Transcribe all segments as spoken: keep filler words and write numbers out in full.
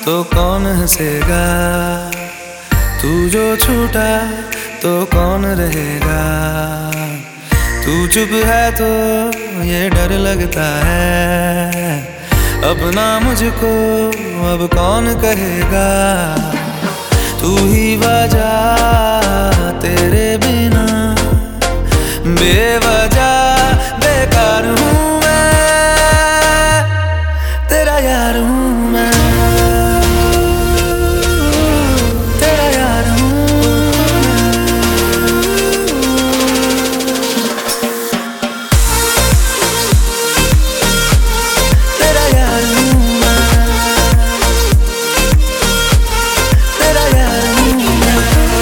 तो कौन हंसेगा, तू जो छूटा तो कौन रहेगा। तू चुप है तो ये डर लगता है, अब ना मुझको अब कौन कहेगा। तू ही वजह तेरे बिना बेवजह बेकार हूँ मैं, तेरा यार हूँ मैं, तेरा यार हूँ मैं, तेरा यार हूँ मैं, तेरा यार हूँ मैं।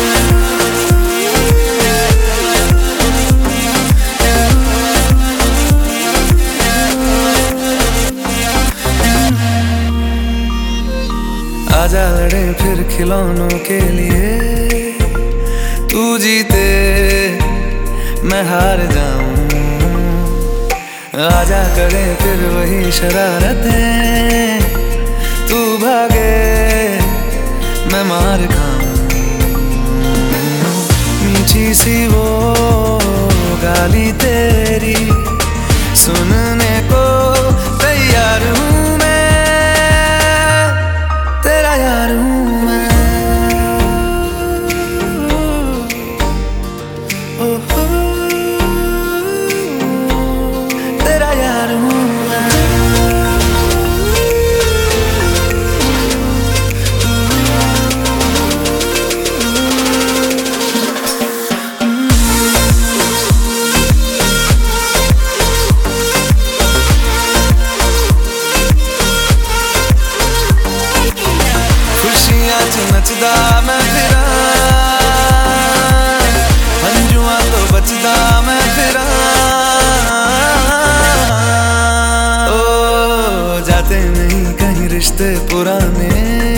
आजा लड़े फिर खिलौनों के लिए, तू जीते मैं हार जाऊं। आजा करे फिर वही शरारतें, तू भागे मैं मार खाऊं। मीठी सी वो गाली तेरी सुनने को तैयार हूँ मैं, तेरा यार हूँ मैं। ओ हो, तेरा यार हूँ मैं। खुशियाँ च नचदा मैं फिरा, हंजुआ तो बचदा मैं फिरा। ओ जाते नहीं कहीं रिश्ते पुराने,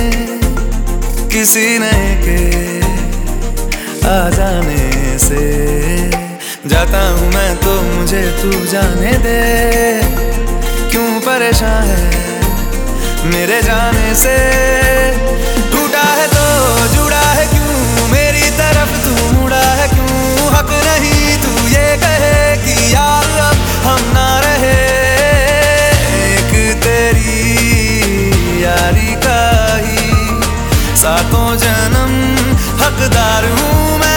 किसी नए के आ जाने से। जाता हूँ मैं तो मुझे तू जाने दे, क्यों परेशान है मेरे जाने से। टूटा है तो जुड़ा है क्यों, मेरी तरफ तू मुड़ा है क्यों। हक नहीं तू ये कहे कि यार अब हम ना रहे, एक तेरी यारी का ही सातों जन्म हकदार हूँ मैं।